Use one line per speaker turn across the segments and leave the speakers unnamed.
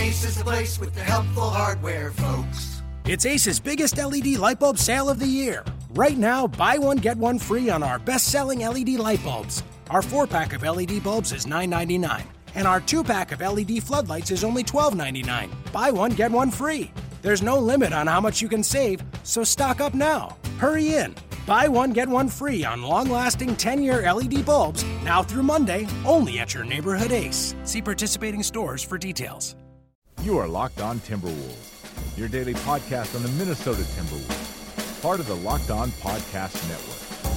Ace is the place with the helpful hardware, folks.
It's Ace's biggest LED light bulb sale of the year. Right now, buy one, get one free on our best-selling LED light bulbs. Our 4-pack of LED bulbs is $9.99, and our 2-pack of LED floodlights is only $12.99. Buy one, get one free. There's no limit on how much you can save, so stock up now. Hurry in. Buy one, get one free on long-lasting 10-year LED bulbs, now through Monday, only at your neighborhood Ace. See participating stores for details.
You are Locked On Timberwolves, your daily podcast on the Minnesota Timberwolves, part of the Locked On Podcast Network.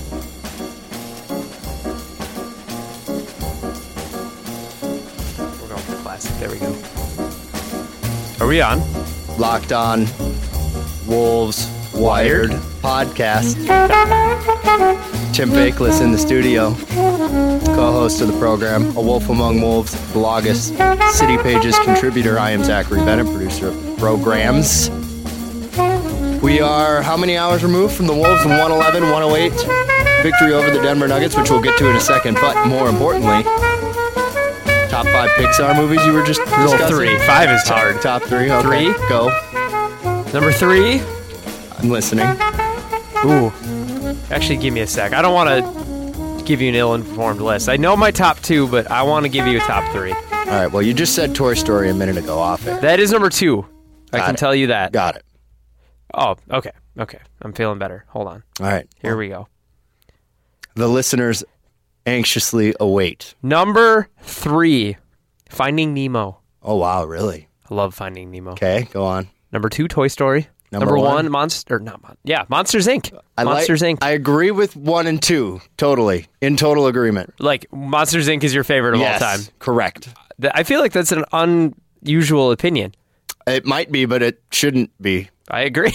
We're going for classic. There we go. Are we on?
Locked On Wolves Wired podcast. Tim Bakeless in the studio, co-host of the program, a Wolf Among Wolves bloggist, City Pages contributor. I am Zachary Bennett, producer of the programs. We are how many hours removed from the Wolves' 111-108 victory over the Denver Nuggets, which we'll get to in a second. But more importantly, top 5 Pixar movies you were just discussing?
3. 5 is hard.
Top 3. Okay.
3.
Go.
Number 3.
I'm listening.
Ooh. Actually, give me a sec. I don't want to give you an ill-informed list. I know my top 2, but I want to give you a top 3.
All right. Well, you just said Toy Story a minute ago off it.
That is number 2. I can tell you that.
Got it.
Oh, okay. Okay. I'm feeling better. Hold on.
All right.
Here we go.
The listeners anxiously await.
Number 3, Finding Nemo.
Oh, wow. Really?
I love Finding Nemo.
Okay. Go on.
Number 2, Toy Story. Number 1, Monsters Inc. Monsters Inc.
I agree with 1 and 2. Totally. In total agreement.
Like, Monsters Inc. is your favorite of all time.
Correct.
I feel like that's an unusual opinion.
It might be, but it shouldn't be.
I agree.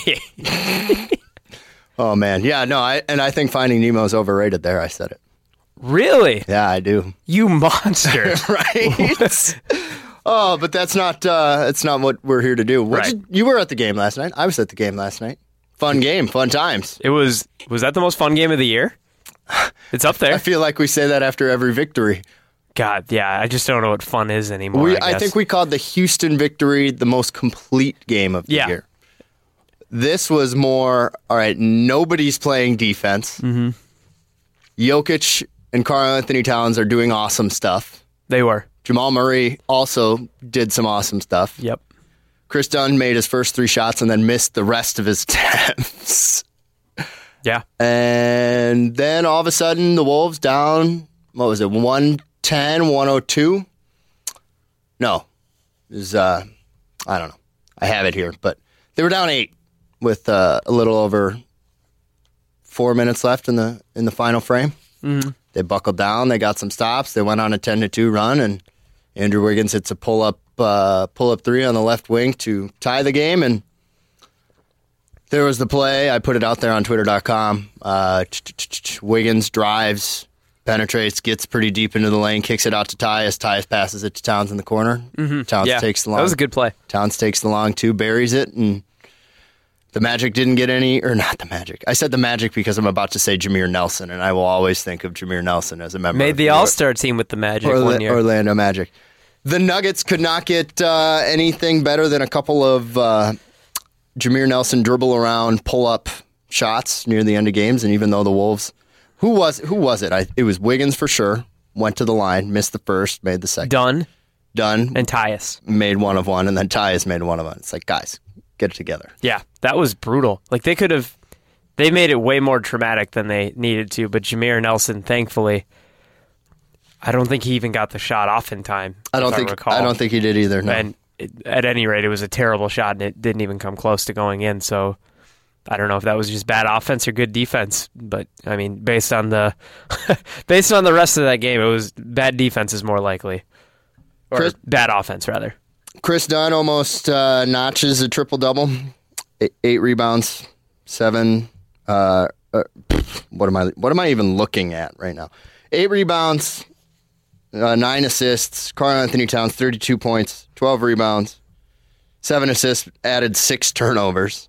Oh, man. Yeah, no, I think Finding Nemo is overrated there. I said it.
Really?
Yeah, I do.
You monster.
Right? Oh, but that's not what we're here to do.
Right.
You were at the game last night. I was at the game last night. Fun game, fun times.
Was that the most fun game of the year? It's up there.
I feel like we say that after every victory.
God, yeah, I just don't know what fun is anymore.
I think we called the Houston victory the most complete game of the year. This was more, all right, nobody's playing defense. Mm-hmm. Jokic and Karl-Anthony Towns are doing awesome stuff.
They were.
Jamal Murray also did some awesome stuff.
Yep.
Chris Dunn made his first 3 shots and then missed the rest of his attempts.
Yeah.
And then all of a sudden, the Wolves down, 110, 102? No. It was, I don't know. I have it here, but they were down 8 with a little over 4 minutes left in the final frame. Mm-hmm. They buckled down. They got some stops. They went on a 10-2 run, and Andrew Wiggins hits a pull-up 3 on the left wing to tie the game, and there was the play. I put it out there on Twitter.com. Wiggins drives, penetrates, gets pretty deep into the lane, kicks it out to Tyus. Tyus passes it to Towns in the corner. Mm-hmm. Towns takes the long.
That was a good play.
Towns takes the long 2, buries it, and the Magic didn't get any, or not the Magic. I said the Magic because I'm about to say Jameer Nelson, and I will always think of Jameer Nelson as a member.
Made the All-Star team with the Magic one year.
Orlando Magic. The Nuggets could not get anything better than a couple of Jameer Nelson dribble around, pull up shots near the end of games, and even though the Wolves, who was it? It was Wiggins for sure. Went to the line, missed the first, made the second.
Dunn
and
Tyus
made one of one, and then Tyus made one of one. It's like, guys, get it together.
Yeah, that was brutal. Like they made it way more traumatic than they needed to. But Jameer Nelson, thankfully, I don't think he even got the shot off in time.
I don't think he did either. No.
And at any rate, it was a terrible shot, and it didn't even come close to going in. So I don't know if that was just bad offense or good defense. But I mean, based on the rest of that game, it was bad defense is more likely, or bad offense rather.
Chris Dunn almost notches a triple-double. 8 rebounds, 7. What am I even looking at right now? 8 rebounds, 9 assists. Karl-Anthony Towns, 32 points, 12 rebounds, 7 assists, added 6 turnovers.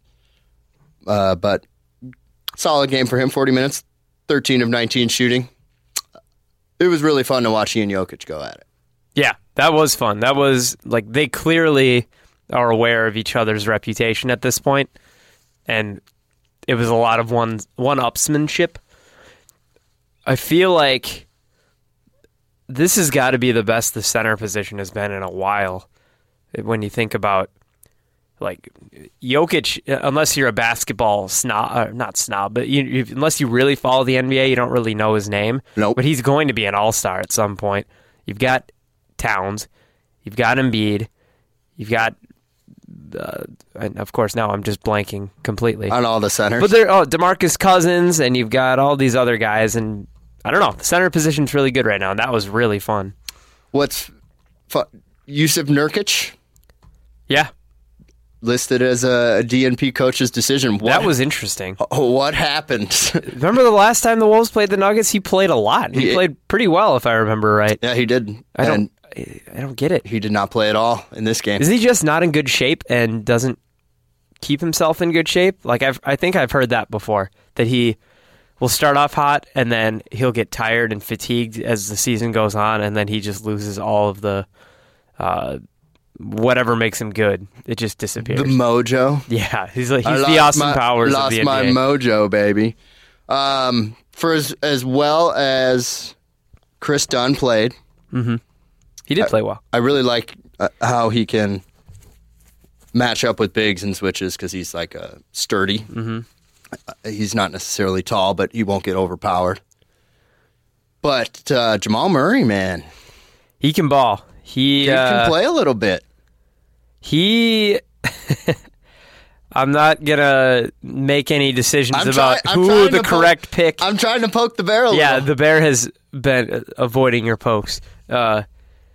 But solid game for him, 40 minutes, 13 of 19 shooting. It was really fun to watch Ian Jokic go at it.
Yeah, that was fun. That was like they clearly are aware of each other's reputation at this point, and it was a lot of one-upsmanship. I feel like this has got to be the best the center position has been in a while. When you think about like Jokic, unless you're a basketball snob, not snob, but unless you really follow the NBA, you don't really know his name.
Nope.
But he's going to be an all-star at some point. You've got Towns, you've got Embiid, you've got, and of course now I'm just blanking completely
on all the centers.
But DeMarcus Cousins, and you've got all these other guys, and I don't know. The center position's really good right now, and that was really fun.
What's fun? Yusuf Nurkic?
Yeah.
Listed as a DNP coach's decision.
That was interesting.
What happened?
Remember the last time the Wolves played the Nuggets? He played a lot. He played pretty well, if I remember right.
Yeah, he did.
I don't get it.
He did not play at all in this game.
Is he just not in good shape and doesn't keep himself in good shape? Like I think I've heard that before, that he will start off hot and then he'll get tired and fatigued as the season goes on, and then he just loses all of the whatever makes him good. It just disappears.
The mojo.
Yeah, he's the Austin Powers of the NBA.
Lost my mojo, baby. For as well as Chris Dunn played,
he did play well.
I really like how he can match up with bigs and switches because he's like sturdy. Mm-hmm. He's not necessarily tall, but he won't get overpowered. But Jamal Murray, man,
he can ball. He
can play a little bit.
I'm not going to make any decisions about who the correct pick.
I'm trying to poke the bear a little.
Yeah, the bear has been avoiding your pokes. Yeah,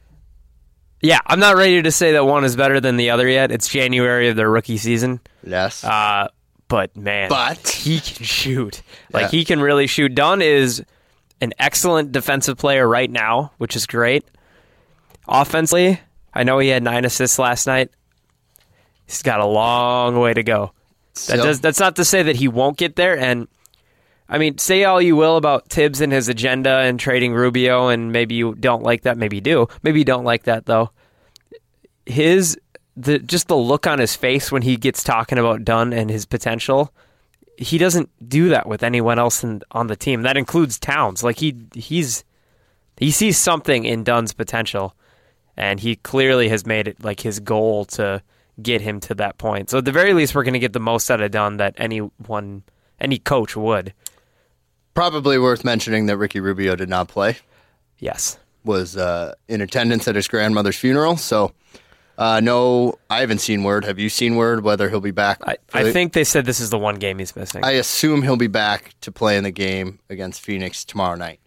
I'm not ready to say that one is better than the other yet. It's January of their rookie season.
Yes.
But, man, he can shoot.
Yeah.
He can really shoot. Dunn is an excellent defensive player right now, which is great. Offensively, I know he had 9 assists last night. He's got a long way to go. That's not to say that he won't get there. And I mean, say all you will about Tibbs and his agenda and trading Rubio, and maybe you don't like that. Maybe you do. Maybe you don't like that though. Just the look on his face when he gets talking about Dunn and his potential, he doesn't do that with anyone else on the team. That includes Towns. Like he sees something in Dunn's potential. And he clearly has made it like his goal to get him to that point. So at the very least, we're going to get the most out of Dunn that any coach would.
Probably worth mentioning that Ricky Rubio did not play.
Yes.
Was in attendance at his grandmother's funeral. So, no, I haven't seen word. Have you seen word whether he'll be back?
I think they said this is the one game he's missing.
I assume he'll be back to play in the game against Phoenix tomorrow night.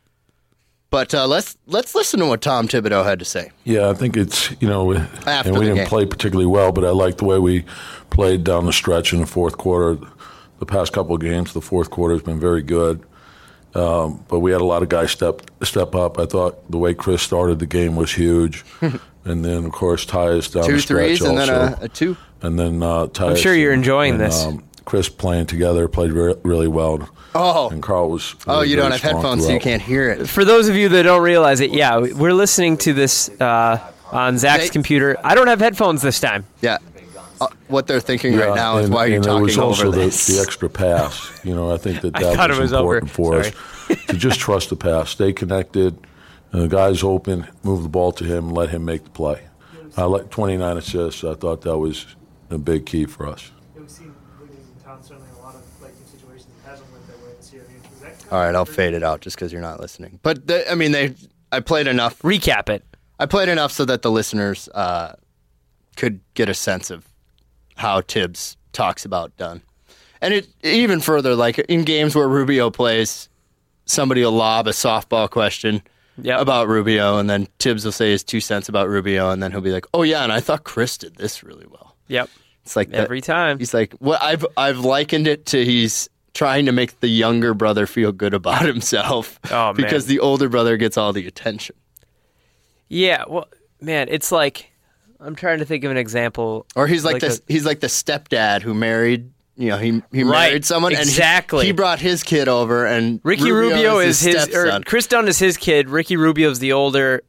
But let's listen to what Tom Thibodeau had to say.
Yeah, I think it's, and we didn't
game.
play particularly well, but I like the way we played down the stretch in the fourth quarter. The past couple of games, the fourth quarter has been very good. But we had a lot of guys step up. I thought the way Chris started the game was huge. And then, of course, Tyus down the stretch
2 threes and
also.
then a 2.
And then Tyus.
I'm sure you're enjoying this.
Chris playing together played really well.
Oh.
And Carl was really
you don't have headphones, so you can't hear it.
For those of you that don't realize it, yeah, we're listening to this on Zach's computer. I don't have headphones this time.
Yeah. What they're thinking right now is why you're talking over this.
And there was also the extra pass. I think that was important for us to just trust the pass, stay connected. The guy's open, move the ball to him, let him make the play. I like 29 assists. I thought that was a big key for us.
We've seen Tom certainly in a lot of situations it hasn't went their way this year.
All right, I'll fade it out just because you're not listening. But I played enough.
Recap it.
I played enough so that the listeners could get a sense of how Tibbs talks about Dunn. And it even further, like in games where Rubio plays, somebody will lob a softball question about Rubio, and then Tibbs will say his 2 cents about Rubio, and then he'll be like, "Oh yeah, and I thought Chris did this really well."
Yep.
It's like
every time.
He's like, "Well, I've likened it to he's trying to make the younger brother feel good about himself because the older brother gets all the attention."
Yeah, well, man, it's like I'm trying to think of an example.
Or he's like this. He's like the stepdad who married. He married someone,
exactly.
And he brought his kid over, and
Ricky Rubio is his, or Chris Dunn is his kid. Ricky Rubio's the older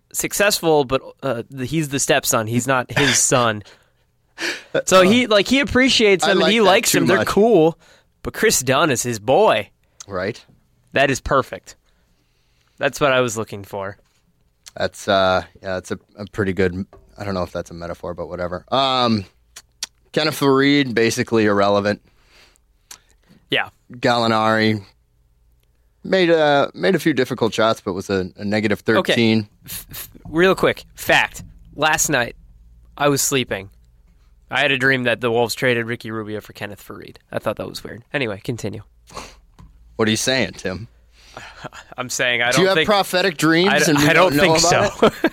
successful, but he's the stepson. He's not his son. So he appreciates them and he likes them. They're cool. But Chris Dunn is his boy.
Right.
That is perfect. That's what I was looking for.
That's that's a pretty good. I don't know if that's a metaphor, but whatever. Kenneth Faried, basically irrelevant.
Yeah.
Gallinari made a few difficult shots, but was a negative 13.
Okay. Real quick, fact. Last night, I was sleeping. I had a dream that the Wolves traded Ricky Rubio for Kenneth Faried. I thought that was weird. Anyway, continue.
What are you saying, Tim?
I'm saying I
Do you
don't
have
think...
prophetic dreams?
I don't think so.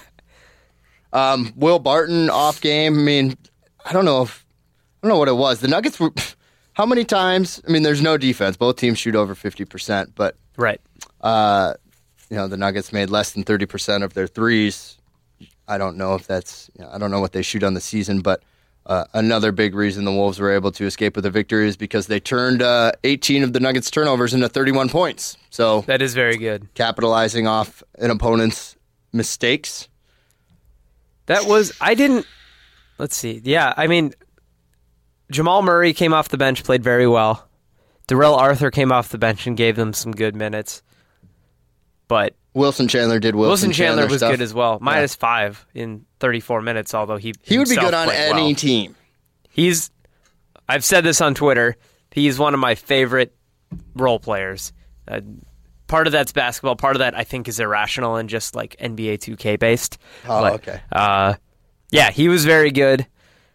Will Barton off game. I mean, I don't know what it was. The Nuggets were. How many times? I mean, there's no defense. Both teams shoot over 50%, but
right.
The Nuggets made less than 30% of their threes. I don't know if that's. I don't know what they shoot on the season, but another big reason the Wolves were able to escape with a victory is because they turned 18 of the Nuggets' turnovers into 31 points. So
that is very good.
Capitalizing off an opponent's mistakes.
Let's see. Yeah, I mean, Jamal Murray came off the bench, played very well. Darrell Arthur came off the bench and gave them some good minutes. But
Wilson Chandler did Wilson
Chandler was
stuff.
good as well. -5 in 34 minutes, although he
would be good on any team.
I've said this on Twitter, he's one of my favorite role players. Part of that's basketball, part of that I think is irrational and just like NBA 2K based.
Okay.
Yeah, he was very good.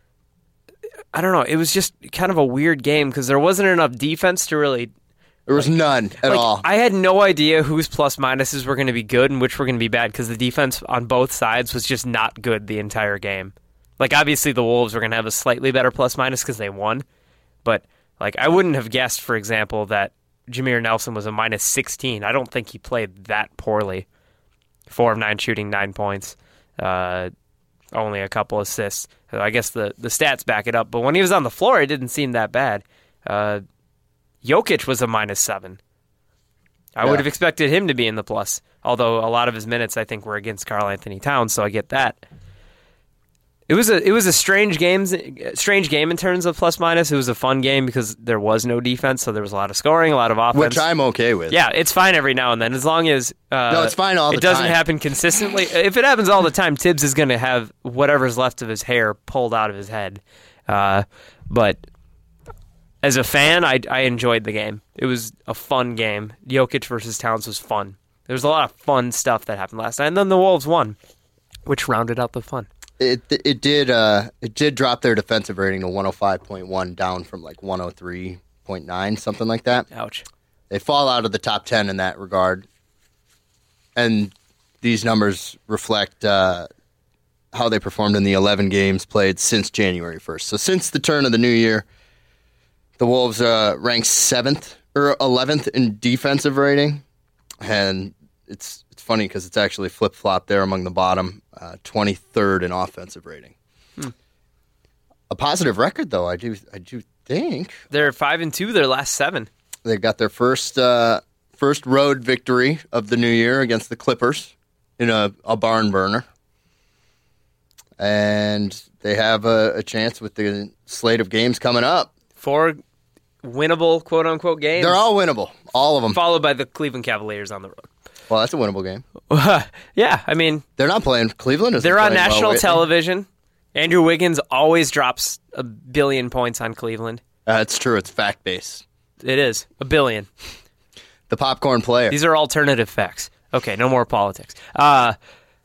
I don't know, it was just kind of a weird game because there wasn't enough defense to really...
There was none at all.
I had no idea whose plus minuses were going to be good and which were going to be bad because the defense on both sides was just not good the entire game. Like, obviously the Wolves were going to have a slightly better plus minus because they won, but like I wouldn't have guessed, for example, that Jameer Nelson was a -16. I don't think he played that poorly. 4 of 9 shooting, 9 points, only a couple assists. So I guess the stats back it up. But when he was on the floor, it didn't seem that bad. Jokic was a -7. I would have expected him to be in the plus, although a lot of his minutes I think were against Karl Anthony Towns, so I get that. It was a strange game in terms of plus minus. It was a fun game because there was no defense, so there was a lot of scoring, a lot of offense,
which I'm okay with.
Yeah, it's fine every now and then as long as
no, it's fine all the time.
It doesn't happen consistently. If it happens all the time, Tibbs is going to have whatever's left of his hair pulled out of his head. But as a fan, I enjoyed the game. It was a fun game. Jokic versus Towns was fun. There was a lot of fun stuff that happened last night, and then the Wolves won, which rounded out the fun.
It did drop their defensive rating to 105.1, down from like 103.9, something like that.
Ouch.
They fall out of the top 10 in that regard, and these numbers reflect how they performed in the 11 games played since January 1st. So since the turn of the new year, the Wolves ranked 7th or 11th in defensive rating, and it's funny because it's actually flip-flopped there among the bottom, 23rd in offensive rating. A positive record, though, I do think.
They're 5-2 their last 7.
They got their first road victory of the new year against the Clippers in a barn burner. And they have a chance with the slate of games coming up.
4 winnable, quote-unquote, games.
They're all winnable, all of them.
Followed by the Cleveland Cavaliers on the road.
Well, that's a winnable game.
Yeah, I mean...
They're not playing Cleveland.
They're on national television. Andrew Wiggins always drops 1 billion points on Cleveland.
It's true. It's fact-based.
It is. 1 billion.
The popcorn player.
These are alternative facts. Okay, no more politics. Yeah,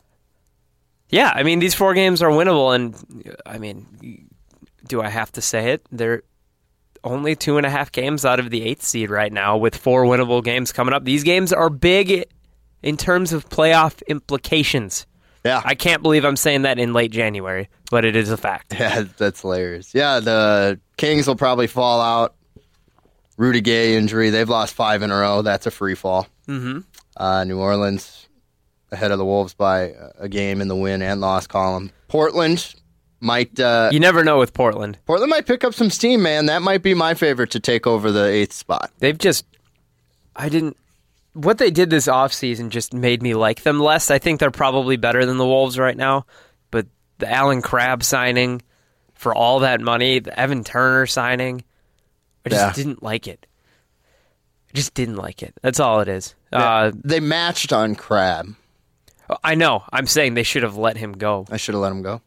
I mean, these 4 games are winnable, and, I mean, do I have to say it? They're only 2.5 games out of the 8th seed right now with 4 winnable games coming up. These games are big in terms of playoff implications.
Yeah.
I can't believe I'm saying that in late January, but it is a fact.
Yeah, that's hilarious. Yeah, the Kings will probably fall out. Rudy Gay injury. They've lost 5 in a row. That's a free fall. Mm-hmm. New Orleans ahead of the Wolves by a game in the win and loss column. Portland might...
you never know with Portland.
Portland might pick up some steam, man. That might be my favorite to take over the 8th spot.
They've just... I didn't what they did this offseason just made me like them less. I think they're probably better than the Wolves right now, but the Alan Crabb signing for all that money, the Evan Turner signing, I just didn't like it. I just didn't like it. That's all it is.
They matched on Crabb.
I know. I'm saying they should have let him go.
I should have let him go.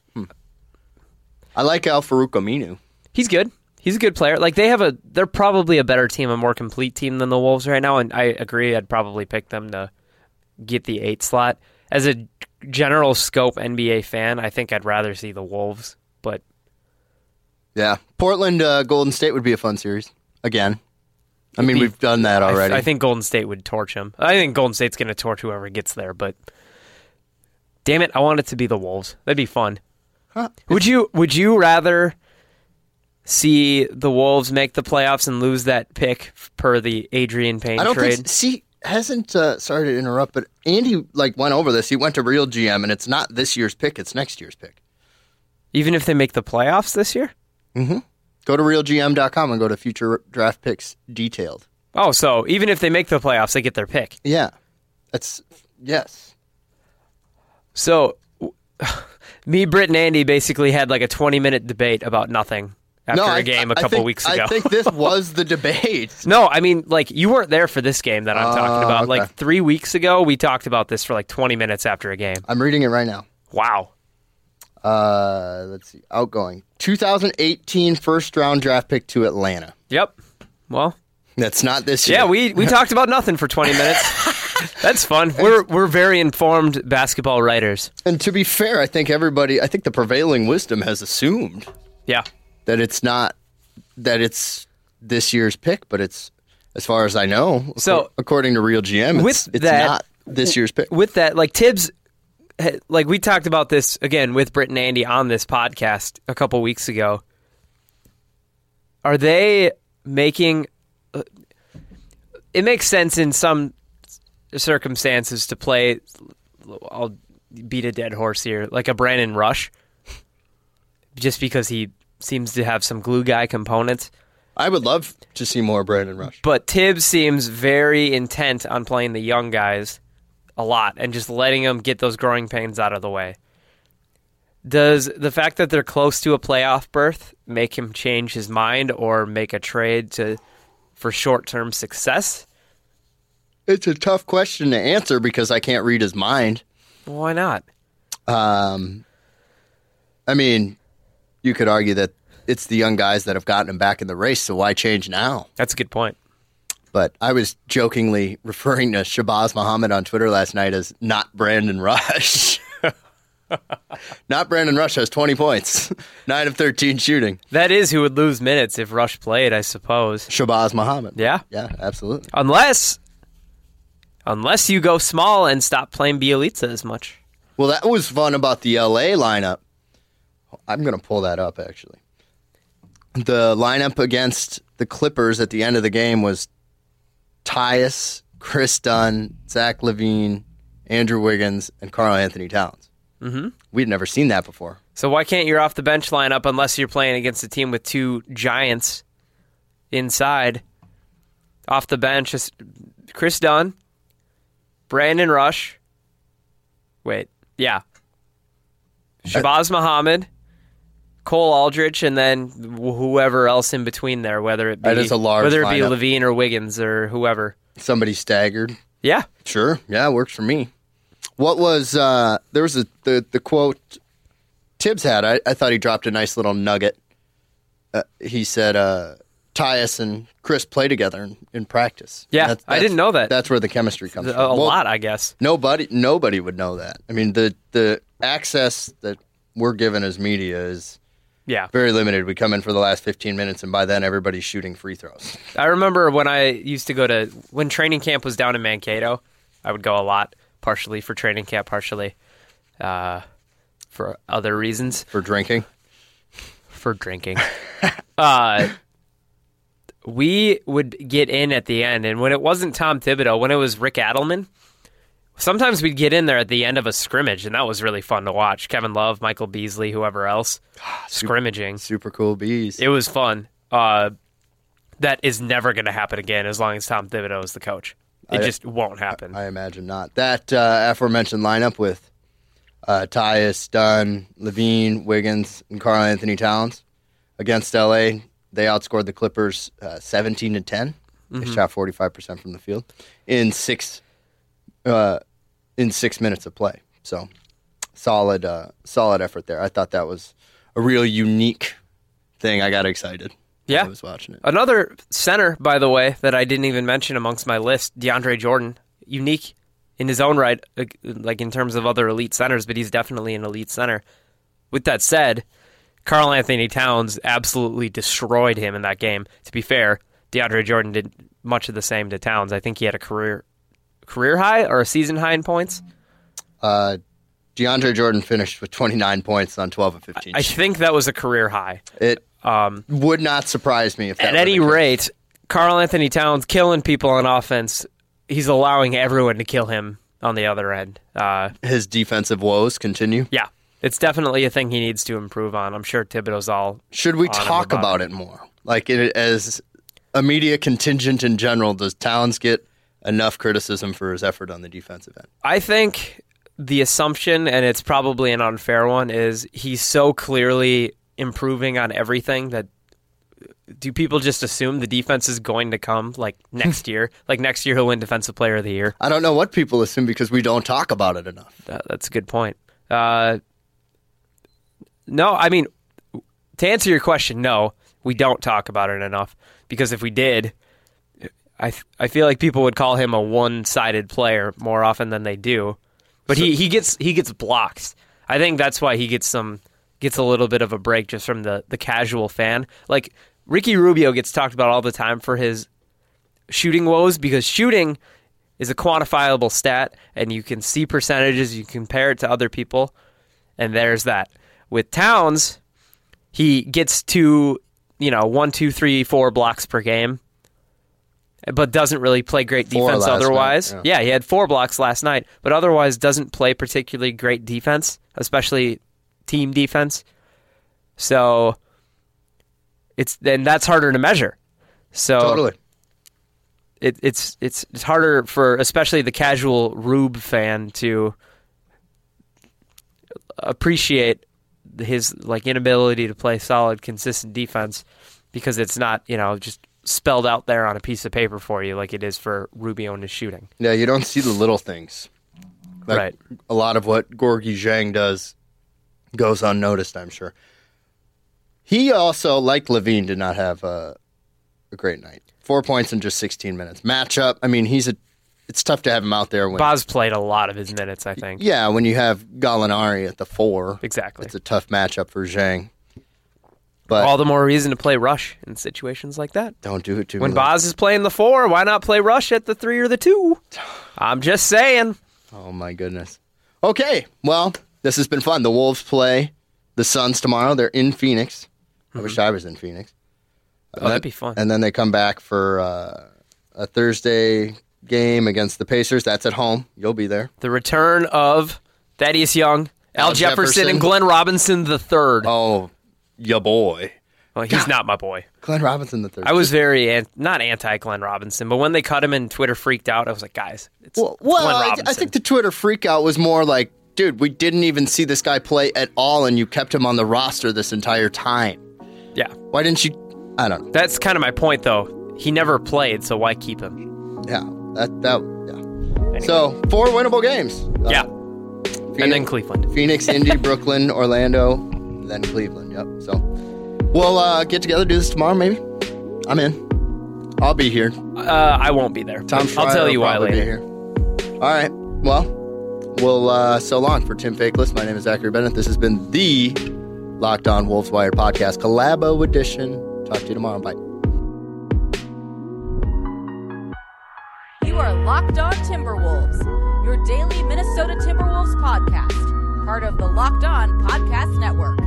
I like Al Farouk Aminu.
He's good. He's a good player. Like they're probably a better team, a more complete team than the Wolves right now, and I agree. I'd probably pick them to get the 8 slot. As a general scope NBA fan, I think I'd rather see the Wolves, but
yeah, Portland Golden State would be a fun series again. I mean, we've done that already.
I think Golden State would torch him. I think Golden State's going to torch whoever gets there, but damn it, I want it to be the Wolves. That'd be fun.
Huh.
Would you rather see the Wolves make the playoffs and lose that pick per the Adrian Payne trade?
Hasn't sorry to interrupt, but Andy went over this. He went to Real GM, and it's not this year's pick; it's next year's pick.
Even if they make the playoffs this year?
Mm-hmm. Go to realgm.com and go to future draft picks detailed.
Oh, so even if they make the playoffs, they get their pick.
Yeah, yes.
So me, Britt, and Andy basically had like a 20-minute debate about nothing. After a game a couple weeks ago.
I think this was the debate.
No, I mean, you weren't there for this game that I'm talking about.
Okay.
3 weeks ago, we talked about this for 20 minutes after a game.
I'm reading it right now.
Wow.
Let's see. Outgoing. 2018 first-round draft pick to Atlanta.
Yep. Well.
That's not this year.
Yeah, we talked about nothing for 20 minutes. That's fun. We're very informed basketball writers.
And to be fair, I think the prevailing wisdom has assumed.
Yeah.
That it's this year's pick, but it's, as far as I know,
so
according to Real GM, it's not this year's pick.
With that, Tibbs, we talked about this again with Britt and Andy on this podcast a couple weeks ago. Are they making? It makes sense in some circumstances to play. I'll beat a dead horse here, like a Brandon Rush, just because he seems to have some glue guy components.
I would love to see more Brandon Rush.
But Tibbs seems very intent on playing the young guys a lot and just letting them get those growing pains out of the way. Does the fact that they're close to a playoff berth make him change his mind or make a trade for short-term success?
It's a tough question to answer because I can't read his mind.
Why not?
I mean, you could argue that it's the young guys that have gotten him back in the race, so why change now?
That's a good point.
But I was jokingly referring to Shabazz Muhammad on Twitter last night as not Brandon Rush. Not Brandon Rush has 20 points, 9 of 13 shooting.
That is who would lose minutes if Rush played, I suppose.
Shabazz Muhammad.
Yeah.
Yeah, absolutely.
Unless you go small and stop playing Bielitsa as much.
Well, that was fun about the LA lineup. I'm going to pull that up, actually. The lineup against the Clippers at the end of the game was Tyus, Chris Dunn, Zach LaVine, Andrew Wiggins, and Karl Anthony Towns.
Mm-hmm.
We'd never seen that before.
So why can't your off-the-bench lineup, unless you're playing against a team with 2 giants inside, off the bench, is Chris Dunn, Brandon Rush, Shabazz Muhammad, Cole Aldrich, and then whoever else in between there, whether it be
lineup.
LaVine or Wiggins or whoever.
Somebody staggered.
Yeah.
Sure. Yeah, works for me. What was there was the quote Tibbs had. I thought he dropped a nice little nugget. He said Tyus and Chris play together in practice.
Yeah, I didn't know that.
That's where the chemistry comes from.
A lot, I guess.
Nobody would know that. I mean, the access that we're given as media is very limited. We come in for the last 15 minutes, and by then everybody's shooting free throws.
I remember when I used to when training camp was down in Mankato, I would go a lot, partially for training camp, partially for other reasons.
For drinking?
For drinking. We would get in at the end, and when it wasn't Tom Thibodeau, when it was Rick Adelman, sometimes we'd get in there at the end of a scrimmage, and that was really fun to watch. Kevin Love, Michael Beasley, whoever else, scrimmaging.
Super cool bees.
It was fun. That is never going to happen again as long as Tom Thibodeau is the coach. It just won't happen.
I imagine not. That aforementioned lineup with Tyus, Dunn, Levine, Wiggins, and Karl Anthony Towns against LA, they outscored the Clippers 17-10. They shot 45% from the field in 6 minutes of play. So solid effort there. I thought that was a real unique thing. I got excited.
Yeah.
I was watching it.
Another center, by the way, that I didn't even mention amongst my list, DeAndre Jordan. Unique in his own right, like in terms of other elite centers, but he's definitely an elite center. With that said, Karl Anthony Towns absolutely destroyed him in that game. To be fair, DeAndre Jordan did much of the same to Towns. I think he had a career high or a season high in points.
DeAndre Jordan finished with 29 points on 12 of 15.
I think that was a career high.
It would not surprise me if that
At any rate, Karl Anthony Towns killing people on offense. He's allowing everyone to kill him on the other end.
His defensive woes continue.
Yeah, it's definitely a thing he needs to improve on. I'm sure Thibodeau's all.
Should we talk about it more? Like as a media contingent in general, does Towns get enough criticism for his effort on the defensive end?
I think the assumption, and it's probably an unfair one, is he's so clearly improving on everything that do people just assume the defense is going to come like next year? Like next year he'll win Defensive Player of the Year?
I don't know what people assume because we don't talk about it enough.
That's a good point. No, I mean, to answer your question, no, we don't talk about it enough because if we did, I feel like people would call him a one-sided player more often than they do. But he gets blocks. I think that's why he gets a little bit of a break just from the casual fan. Like Ricky Rubio gets talked about all the time for his shooting woes because shooting is a quantifiable stat and you can see percentages, you compare it to other people, and there's that. With Towns, he gets to 1, 2, 3, 4 blocks per game, but doesn't really play great defense otherwise.
Night,
yeah, he had 4 blocks last night, but otherwise doesn't play particularly great defense, especially team defense. So that's harder to measure. So
totally.
It's harder for especially the casual Rube fan to appreciate his inability to play solid, consistent defense because it's not just spelled out there on a piece of paper for you like it is for Rubio and his shooting.
Yeah, you don't see the little things.
Right.
A lot of what Gorgui Dieng does goes unnoticed, I'm sure. He also, like Levine, did not have a great night. 4 points in just 16 minutes. Matchup, I mean, it's tough to have him out there.
Boz played a lot of his minutes, I think.
Yeah, when you have Gallinari at the 4.
Exactly.
It's a tough matchup for Dieng. But
all the more reason to play Rush in situations like that.
Don't do it to me.
When Boz is playing the 4, why not play Rush at the 3 or the 2? I'm just saying.
Oh, my goodness. Okay, well, this has been fun. The Wolves play the Suns tomorrow. They're in Phoenix. I wish I was in Phoenix.
That'd be fun.
And then they come back for a Thursday game against the Pacers. That's at home. You'll be there.
The return of Thaddeus Young, Al Jefferson, and Glenn Robinson III.
Oh, ya boy.
Well, he's not my boy.
Glenn Robinson III.
I was very, not anti-Glenn Robinson, but when they cut him and Twitter freaked out, I was like, guys, it's
Glenn
Robinson.
I think the Twitter freak out was more like, dude, we didn't even see this guy play at all, and you kept him on the roster this entire time.
Yeah.
Why didn't you? I don't know.
That's kind of my point, though. He never played, so why keep him?
Yeah. Yeah.
Anyway.
So, 4 winnable games.
Yeah. And then Cleveland.
Phoenix, Indy, Brooklyn, Orlando, then Cleveland. Yep. So, we'll get together, do this tomorrow, maybe. I'm in. I'll be here.
I won't be there.
Tom Schreier
I'll tell you
will
why
probably
later.
be here. All right. Well, we'll so long. For Tim Fakeless, my name is Zachary Bennett. This has been the Locked On Wolves Wire podcast, Collabo edition. Talk to you tomorrow. Bye.
You are Locked On Timberwolves, your daily Minnesota Timberwolves podcast, part of the Locked On Podcast Network.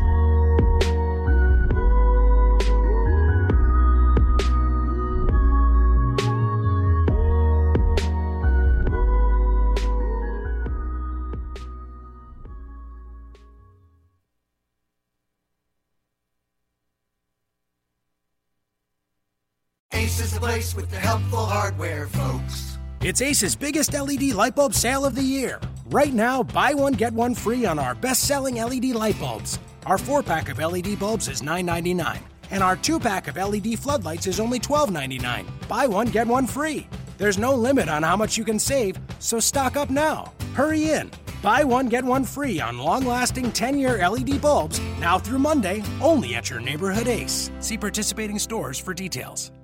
Ace is the place with the helpful hardware, folks.
It's Ace's biggest LED light bulb sale of the year. Right now, buy one, get one free on our best-selling LED light bulbs. Our 4-pack of LED bulbs is $9.99, and our 2-pack of LED floodlights is only $12.99. Buy one, get one free. There's no limit on how much you can save, so stock up now. Hurry in. Buy one, get one free on long-lasting 10-year LED bulbs now through Monday, only at your neighborhood Ace. See participating stores for details.